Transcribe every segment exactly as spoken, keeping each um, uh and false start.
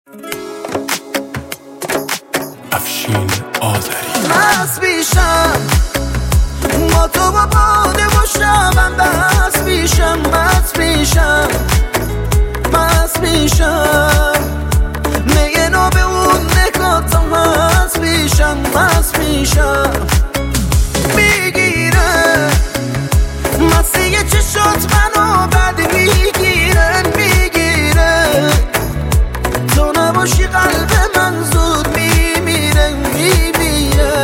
افشین آذری مست بیشم با تو با باده و شبم بس بیشم مست بیشم مست بیشم میگه نو به اون نکاتم مست بیشم مست بیشم میگیره مسیح چشات منو بد میگیره میگیره تو نباشی قلب من زود میمیره میمیره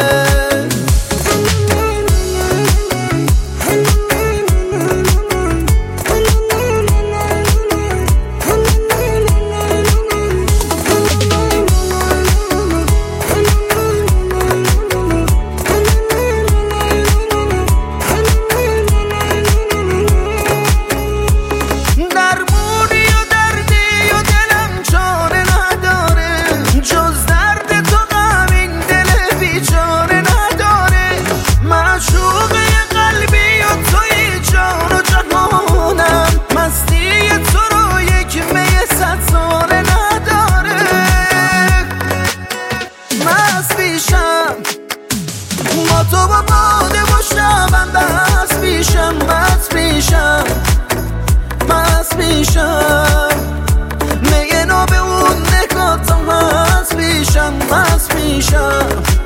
با تو با باده و شبم بس بیشم مست بیشم مست بیشم میگه نو به اون نکاتم مست بیشم مست بیشم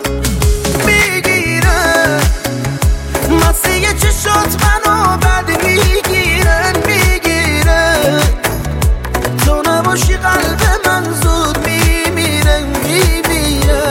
میگیره مسیح چشات منو بد میگیره میگیره تو نباشی قلب من زود میمیره میمیره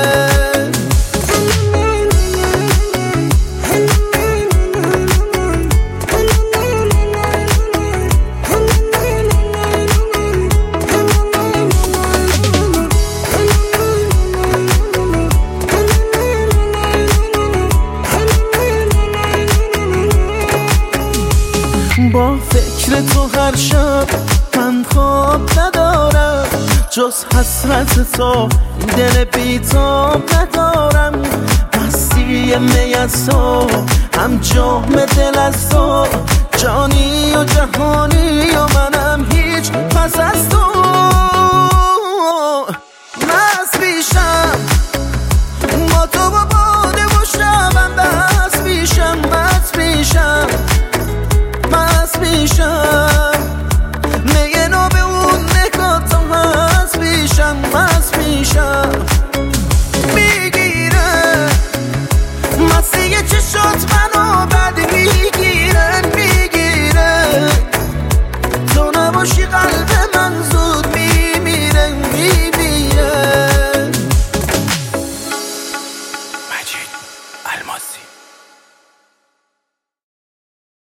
با فکر تو هر شب من خواب ندارم جز حسرت تو دل بیتاب ندارم مستی می از تو هم جام دل از تو جانی و جهانی و منم هیچ پس از تو مست بیشم با تو با باده و شبم بس بیشم مست بیشم مست بیشم میگه نو به اون نکاتم مست بیشم مست بیشم میگیره مسیح چشات منو بد میگیره میگیره تو نباشی قلب من زود میمیره میمیره مجید الماسی.